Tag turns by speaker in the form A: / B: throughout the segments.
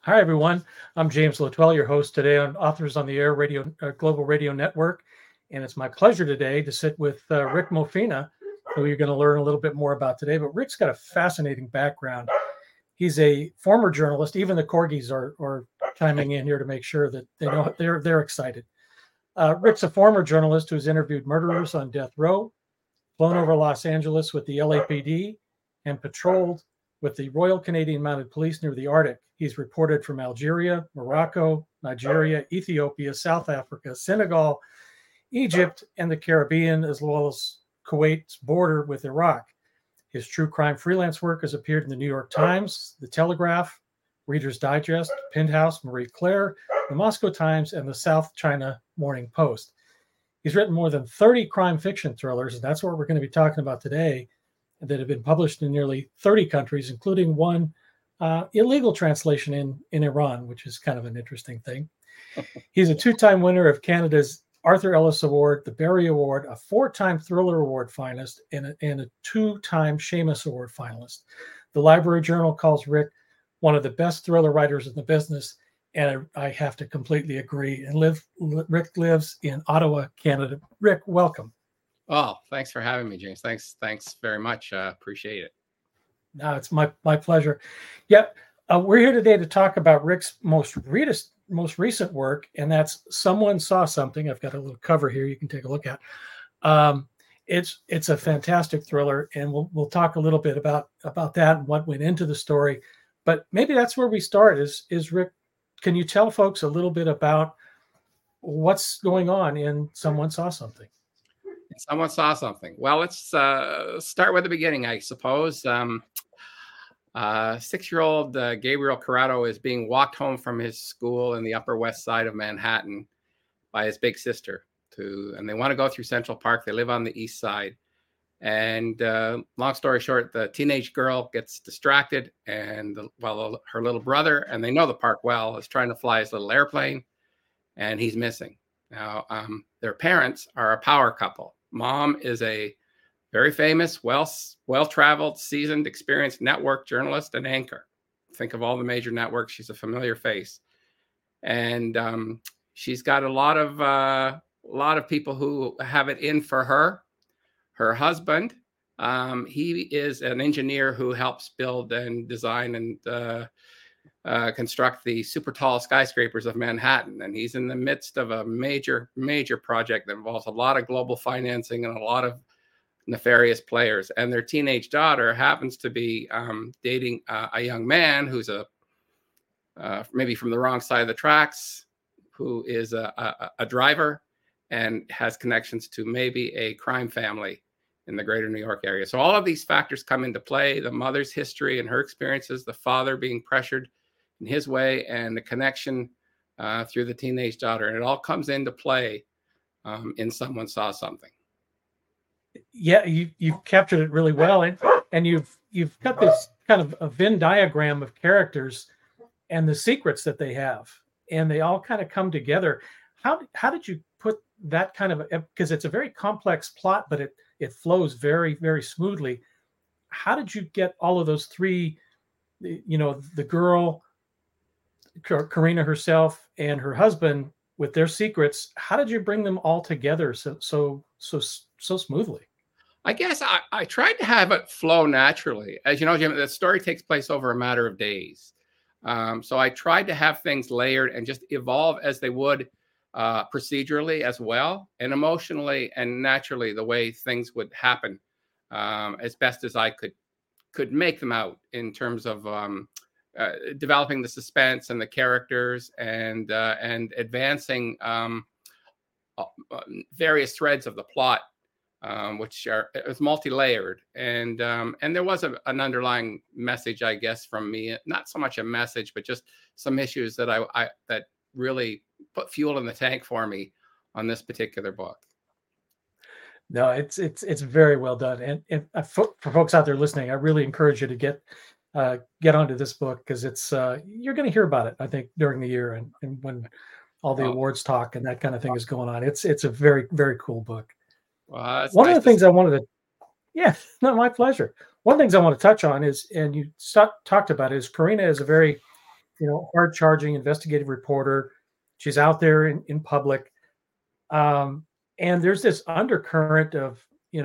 A: Hi, everyone. I'm James Lotwell, your host today on Authors on the Air Radio Global Radio Network. And it's my pleasure today to sit with Rick Mofina, who you're going to learn a little bit more about today. But Rick's got a fascinating background. He's a former journalist. Even the corgis are chiming in here to make sure that they know they're excited. Rick's a former journalist who's interviewed murderers on death row, flown over Los Angeles with the LAPD, and patrolled with the Royal Canadian Mounted Police near the Arctic. He's reported from Algeria, Morocco, Nigeria, Ethiopia, South Africa, Senegal, Egypt, and the Caribbean, as well as Kuwait's border with Iraq. His true crime freelance work has appeared in the New York Times, The Telegraph, Reader's Digest, Penthouse, Marie Claire, the Moscow Times, and the South China Morning Post. He's written more than 30 crime fiction thrillers, and that's what we're going to be talking about today, that have been published in nearly 30 countries, including one illegal translation in Iran, which is kind of an interesting thing. He's a two-time winner of Canada's Arthur Ellis Award, the Barry Award, a four-time Thriller Award finalist, and a two-time Shamus Award finalist. The Library Journal calls Rick one of the best thriller writers in the business, and I have to completely agree. And Rick lives in Ottawa, Canada. Rick, welcome.
B: Oh, thanks for having me, James. Thanks very much. Appreciate it.
A: No, it's my pleasure. Yeah, we're here today to talk about Rick's most recent work, and that's Someone Saw Something. I've got a little cover here you can take a look at. It's a fantastic thriller, and we'll talk a little bit about that and what went into the story. But maybe that's where we start. Is Rick? Can you tell folks a little bit about what's going on in Someone Saw Something?
B: Someone Saw Something. Well, let's start with the beginning, I suppose. 6-year-old Gabriel Corrado is being walked home from his school in the Upper West Side of Manhattan by his big sister. And they want to go through Central Park. They live on the East Side. And long story short, the teenage girl gets distracted, and while her little brother, and they know the park well, is trying to fly his little airplane, and he's missing. Now, their parents are a power couple. Mom is a very famous, well-traveled, seasoned, experienced network journalist and anchor. Think of all the major networks. She's a familiar face. And she's got a lot of people who have it in for her. Her husband, he is an engineer who helps build and design and construct the super tall skyscrapers of Manhattan. And he's in the midst of a major project that involves a lot of global financing and a lot of nefarious players. And their teenage daughter happens to be dating a young man who's maybe from the wrong side of the tracks, who is a driver and has connections to maybe a crime family in the greater New York area. So all of these factors come into play: the mother's history and her experiences, the father being pressured in his way, and the connection through the teenage daughter. And it all comes into play in Someone Saw Something.
A: Yeah, you've captured it really well, and you've got this kind of a Venn diagram of characters and the secrets that they have, and they all kind of come together. How did you put that kind of, because it's a very complex plot, but it flows very, very smoothly. How did you get all of those three, the girl, Karina herself, and her husband with their secrets? How did you bring them all together so smoothly?
B: I guess I tried to have it flow naturally. As you know, Jim, the story takes place over a matter of days. So I tried to have things layered and just evolve as they would procedurally as well, and emotionally and naturally, the way things would happen, as best as I could make them out in terms of developing the suspense and the characters and advancing various threads of the plot, which is multi-layered, and there was an underlying message, I guess, from me. Not so much a message, but just some issues that that really put fuel in the tank for me on this particular book.
A: No, it's very well done, and for folks out there listening, I really encourage you to get onto this book, because it's you're going to hear about it, I think, during the year and when all the awards talk and that kind of thing is going on. It's a very, very cool book.
B: Well,
A: one of the things I wanted to, no, my pleasure. One of the things I want to touch on is, and you talked about, is Karina is a very hard charging investigative reporter. She's out there in public. And there's this undercurrent of,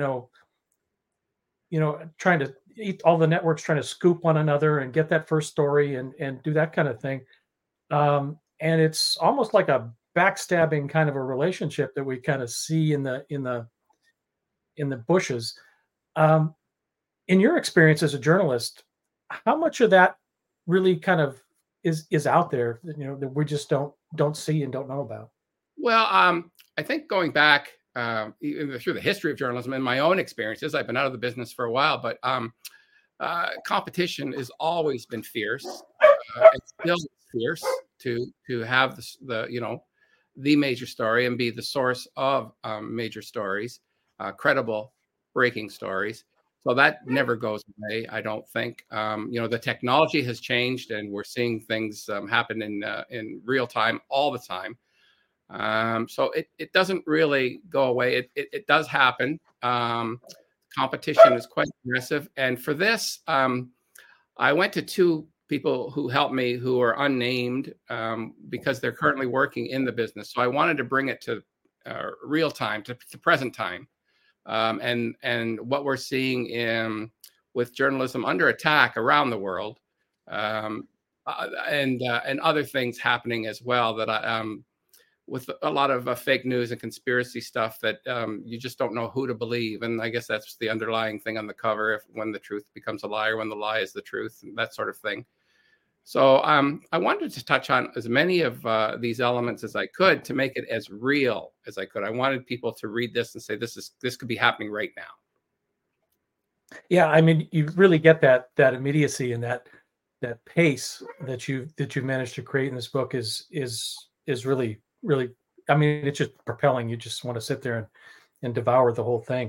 A: trying to eat all the networks, trying to scoop one another and get that first story and do that kind of thing. And it's almost like a backstabbing kind of a relationship that we kind of see in the bushes. In your experience as a journalist, how much of that really kind of is out there, that we just don't see and don't know about?
B: Well, I think going back through the history of journalism and my own experiences, I've been out of the business for a while, but competition has always been fierce. It's still fierce to have the major story and be the source of major stories, credible breaking stories. So that never goes away, I don't think. The technology has changed, and we're seeing things happen in real time all the time. So it doesn't really go away. It does happen. Competition is quite aggressive. And for this, I went to two people who helped me who are unnamed because they're currently working in the business. So I wanted to bring it to real time, to present time. And what we're seeing with journalism under attack around the world, and other things happening as well that with a lot of fake news and conspiracy stuff that you just don't know who to believe. And I guess that's the underlying thing on the cover, when the truth becomes a lie or when the lie is the truth, and that sort of thing. So I wanted to touch on as many of these elements as I could to make it as real as I could. I wanted people to read this and say, this could be happening right now.
A: Yeah, I mean, you really get that immediacy and that pace that you managed to create in this book is really, really, I mean, it's just propelling. You just want to sit there and devour the whole thing.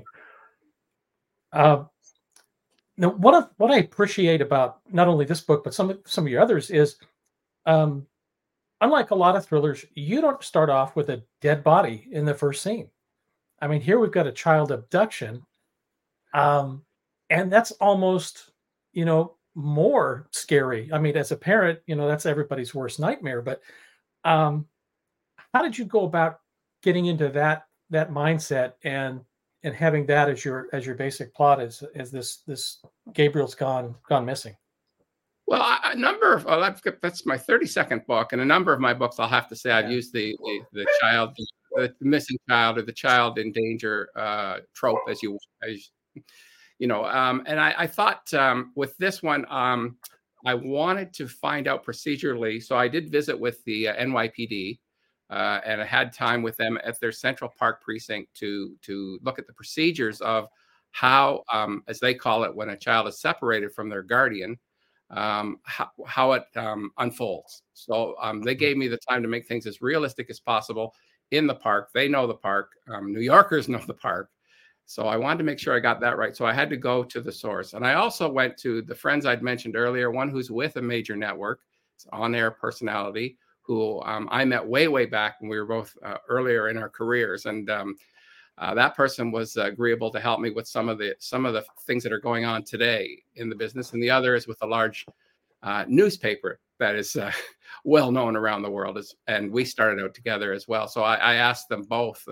A: Now, what I appreciate about not only this book, but some of your others is, unlike a lot of thrillers, you don't start off with a dead body in the first scene. I mean, here we've got a child abduction, and that's almost, more scary. I mean, as a parent, that's everybody's worst nightmare. But how did you go about getting into that mindset and having that as your basic plot as this Gabriel's gone missing?
B: Well, that's my 32nd book, and a number of my books, I'll have to say, I've used the child, the missing child, or the child in danger trope, as and I thought with this one, I wanted to find out procedurally. So I did visit with the NYPD. And I had time with them at their Central Park precinct to look at the procedures of how, as they call it, when a child is separated from their guardian, how it unfolds. So they gave me the time to make things as realistic as possible in the park. They know the park. New Yorkers know the park. So I wanted to make sure I got that right. So I had to go to the source. And I also went to the friends I'd mentioned earlier, one who's with a major network, it's on-air personality, who I met way back when we were both earlier in our careers, and that person was agreeable to help me with some of the things that are going on today in the business, and the other is with a large newspaper that is well known around the world, and we started out together as well. So I asked them both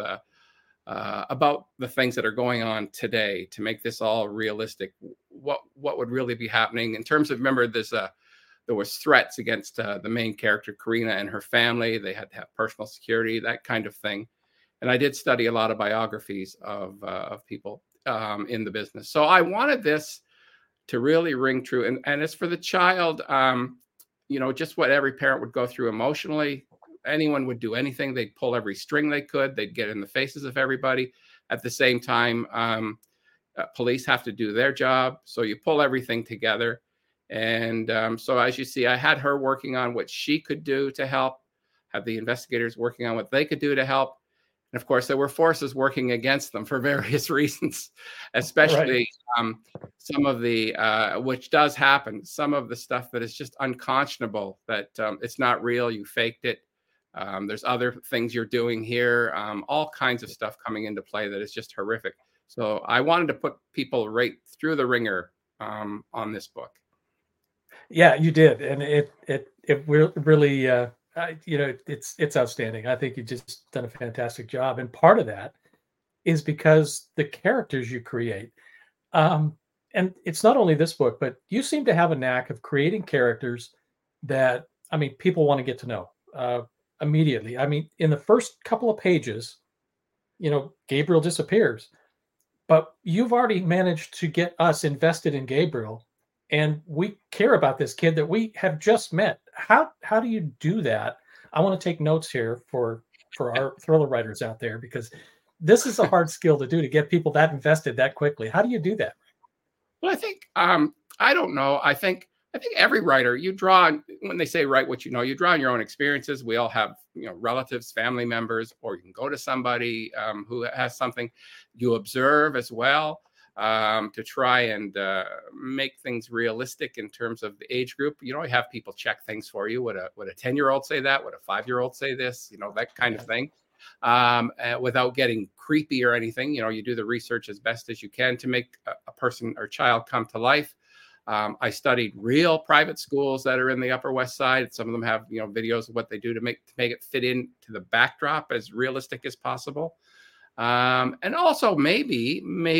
B: about the things that are going on today to make this all realistic. What would really be happening in terms of, remember, there was threats against the main character, Karina, and her family. They had to have personal security, that kind of thing. And I did study a lot of biographies of people in the business. So I wanted this to really ring true. And as for the child, just what every parent would go through emotionally. Anyone would do anything. They'd pull every string they could. They'd get in the faces of everybody. At the same time, police have to do their job. So you pull everything together. And so as you see, I had her working on what she could do to help, have the investigators working on what they could do to help. And of course, there were forces working against them for various reasons, especially some of the, which does happen, some of the stuff that is just unconscionable, that it's not real, you faked it. There's other things you're doing here, all kinds of stuff coming into play that is just horrific. So I wanted to put people right through the ringer on this book.
A: Yeah, you did, and really, it's outstanding. I think you just done a fantastic job, and part of that is because the characters you create. Um, and it's not only this book, but you seem to have a knack of creating characters that, I mean, people want to get to know immediately. I mean, in the first couple of pages, Gabriel disappears, but you've already managed to get us invested in Gabriel, and we care about this kid that we have just met. How do you do that? I want to take notes here for our thriller writers out there, because this is a hard skill to do, to get people that invested that quickly. How do you do that?
B: Well, I think I don't know. I think every writer, you draw on, when they say write what you know, you draw on your own experiences. We all have relatives, family members, or you can go to somebody who has something. You observe as well to try and make things realistic in terms of the age group. You have people check things for you. Would a 10-year-old say that? Would a 5-year-old say this? That kind of thing. Without getting creepy or anything. You do the research as best as you can to make a person or child come to life. I studied real private schools that are in the Upper West Side. Some of them have videos of what they do to make it fit into the backdrop as realistic as possible. And also maybe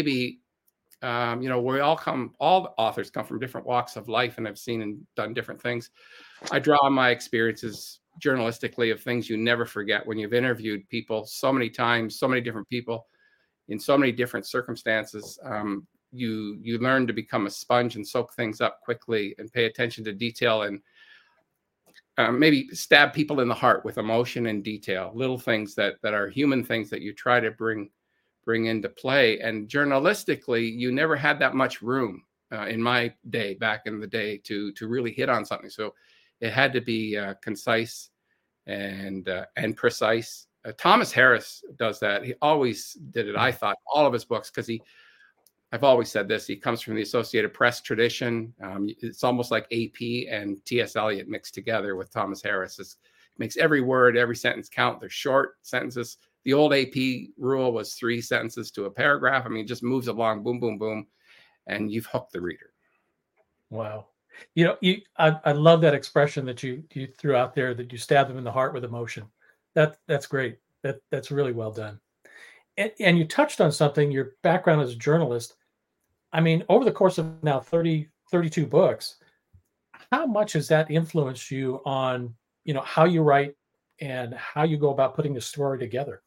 B: all the authors come from different walks of life and have seen and done different things. I draw on my experiences journalistically of things you never forget when you've interviewed people so many times, so many different people in so many different circumstances. You learn to become a sponge and soak things up quickly and pay attention to detail, and maybe stab people in the heart with emotion and detail, little things that are human things that you try to bring into play. And journalistically, you never had that much room in my day, back in the day, to really hit on something. So it had to be concise and precise. Thomas Harris does that. He always did it, I thought, all of his books, because I've always said this, he comes from the Associated Press tradition. It's almost like AP and T.S. Eliot mixed together with Thomas Harris. It makes every word, every sentence count. They're short sentences. The old AP rule was 3 sentences to a paragraph. I mean, it just moves along, boom, boom, boom, and you've hooked the reader.
A: Wow. I love that expression that you threw out there, that you stab them in the heart with emotion. That's great. That's really well done. And you touched on something, your background as a journalist. I mean, over the course of now 32 books, how much has that influenced you on, how you write and how you go about putting the story together?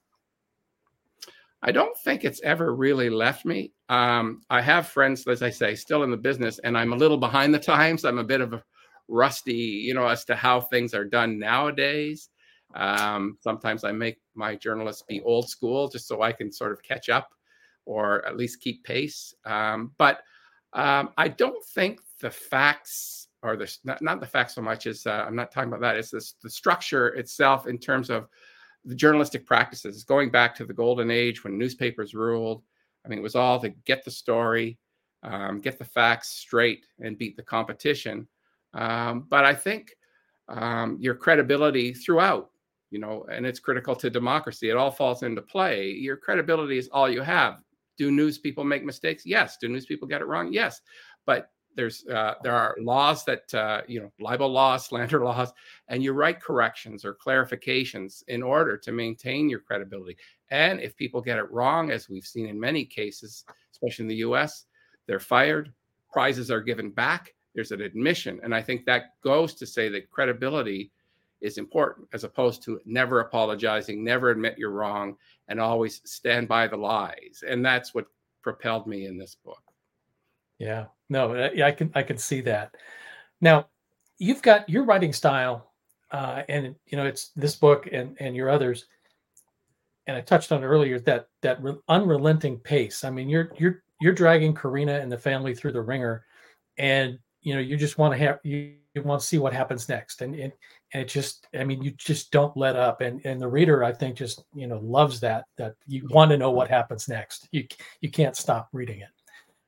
B: I don't think it's ever really left me. I have friends, as I say, still in the business, and I'm a little behind the times. I'm a bit of a rusty, as to how things are done nowadays. Sometimes I make my journalists be old school just so I can sort of catch up, or at least keep pace. But I don't think the facts, or not the facts so much as I'm not talking about that. It's the structure itself in terms of the journalistic practices, going back to the golden age when newspapers ruled. I mean, it was all to get the story, get the facts straight, and beat the competition. But I think your credibility throughout, and it's critical to democracy. It all falls into play. Your credibility is all you have. Do news people make mistakes? Yes. Do news people get it wrong? Yes. But there are laws that, libel laws, slander laws, and you write corrections or clarifications in order to maintain your credibility. And if people get it wrong, as we've seen in many cases, especially in the US, they're fired, prizes are given back, there's an admission. And I think that goes to say that credibility is important, as opposed to never apologizing, never admit you're wrong, and always stand by the lies. And that's what propelled me in this book.
A: Yeah, no, I can see that. Now, you've got your writing style, and it's this book and your others. And I touched on earlier that unrelenting pace. I mean, you're dragging Karina and the family through the ringer, and you just want to you want to see what happens next, and it just, I mean, you just don't let up, and the reader, I think, just loves that you want to know what happens next. You can't stop reading it.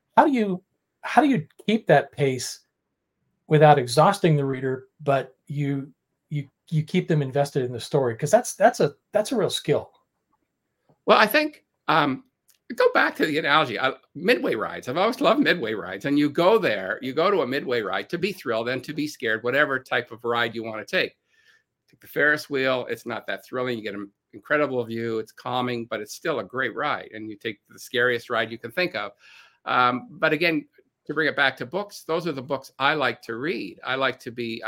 A: How do you keep that pace without exhausting the reader, but you keep them invested in the story? Because that's a real skill.
B: Well, I think go back to the analogy. Midway rides. I've always loved midway rides. And you go there, you go to a midway ride to be thrilled and to be scared, whatever type of ride you want to take. Take the Ferris wheel. It's not that thrilling. You get an incredible view. It's calming, but it's still a great ride. And you take the scariest ride you can think of. But again, to bring it back to books, those are the books I like to read. I like to be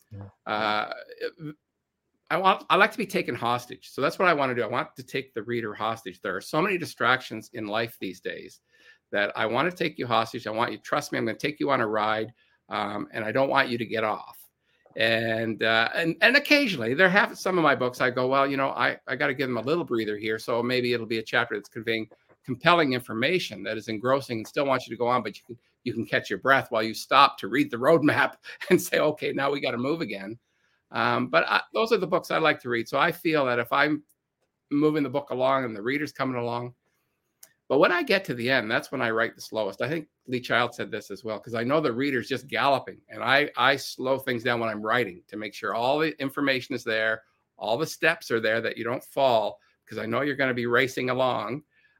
B: I like to be taken hostage. So that's what I want to do. I want to take the reader hostage. There are so many distractions in life these days that I want to take you hostage. I want you to trust me. I'm going to take you on a ride, and I don't want you to get off. And occasionally there have some of my books. I go, well, I got to give them a little breather here. So maybe it'll be a chapter that's conveying compelling information that is engrossing and still wants you to go on, but you can catch your breath while you stop to read the roadmap and say, okay, now we got to move again. But those are the books I like to read. So I feel that if I'm moving the book along and the reader's coming along, but when I get to the end, that's when I write the slowest. I think Lee Child said this as well, because I know the reader's just galloping, and I slow things down when I'm writing to make sure all the information is there, all the steps are there, that you don't fall, because I know you're going to be racing along.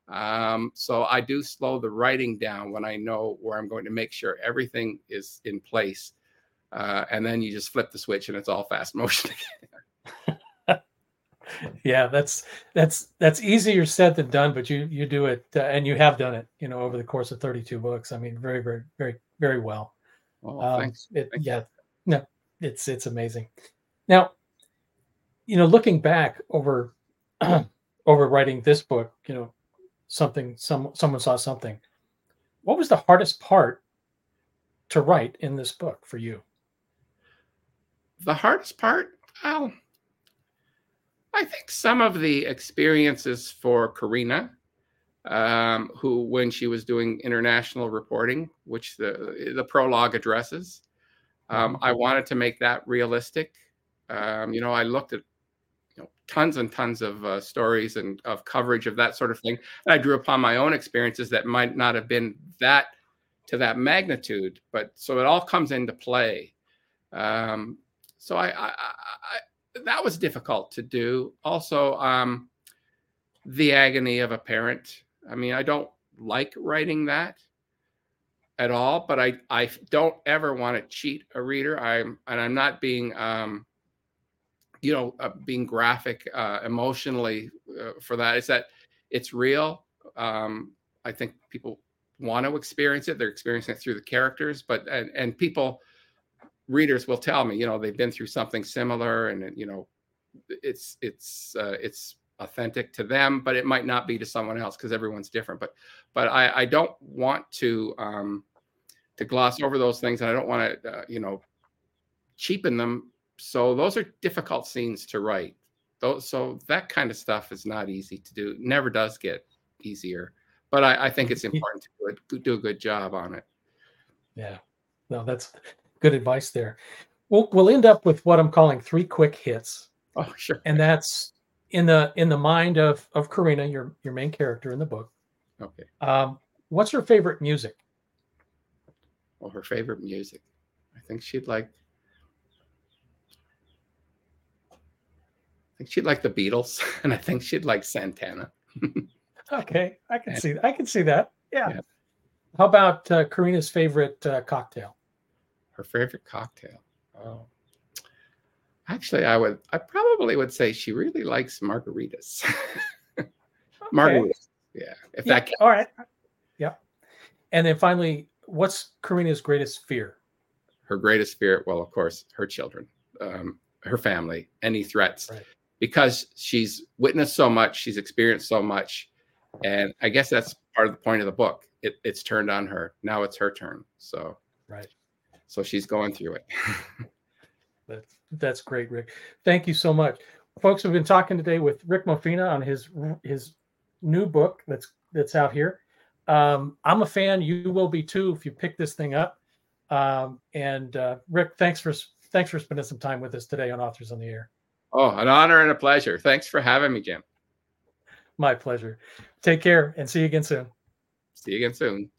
B: So I do slow the writing down when I know where I'm going to make sure everything is in place. And then you just flip the switch and it's all fast motion again.
A: Yeah, that's easier said than done, but you do it, and you have done it, over the course of 32 books. I mean, very, very, very, very well.
B: Oh, thanks.
A: Yeah, no, it's amazing. Now, looking back over over writing this book, someone saw something. What was the hardest part to write in this book for you?
B: The hardest part? Well, I think some of the experiences for Karina, who, when she was doing international reporting, which the prologue addresses, I wanted to make that realistic. I looked at tons and tons of stories and of coverage of that sort of thing, and I drew upon my own experiences that might not have been to that magnitude, but so it all comes into play. So I that was difficult to do. Also, the agony of a parent. I mean, I don't like writing that at all, but I don't ever want to cheat a reader. I'm not being being graphic emotionally for that. Is that it's real. I think people want to experience it. They're experiencing it through the characters, but and readers will tell me, they've been through something similar, and it's authentic to them, but it might not be to someone else because everyone's different. But I don't want to gloss over those things, and I don't want to cheapen them. So those are difficult scenes to write. So that kind of stuff is not easy to do. It never does get easier. But I think it's important to do a good job on it.
A: Yeah, no, that's good advice there. We'll end up with what I'm calling 3 quick hits.
B: Oh, sure.
A: And that's in the mind of Karina, your main character in the book.
B: Okay.
A: What's her favorite music?
B: Well, her favorite music, I think she'd like the Beatles, and I think she'd like Santana.
A: Okay, I can see that. Yeah. How about Karina's favorite cocktail?
B: Her favorite cocktail. Oh, actually, I probably would say she really likes margaritas. Okay. Margaritas. Yeah.
A: All right. Yeah. And then finally, what's Karina's greatest fear?
B: Her greatest fear, well, of course, her children, her family, any threats, right. Because she's witnessed so much, she's experienced so much. And I guess that's part of the point of the book. It's turned on her. Now it's her turn. So,
A: right.
B: So she's going through it.
A: That's great, Rick. Thank you so much. Folks, we've been talking today with Rick Mofina on his new book that's out here. I'm a fan. You will be too if you pick this thing up. And Rick, thanks for spending some time with us today on Authors on the Air.
B: Oh, an honor and a pleasure. Thanks for having me, Jim.
A: My pleasure. Take care and see you again soon.
B: See you again soon.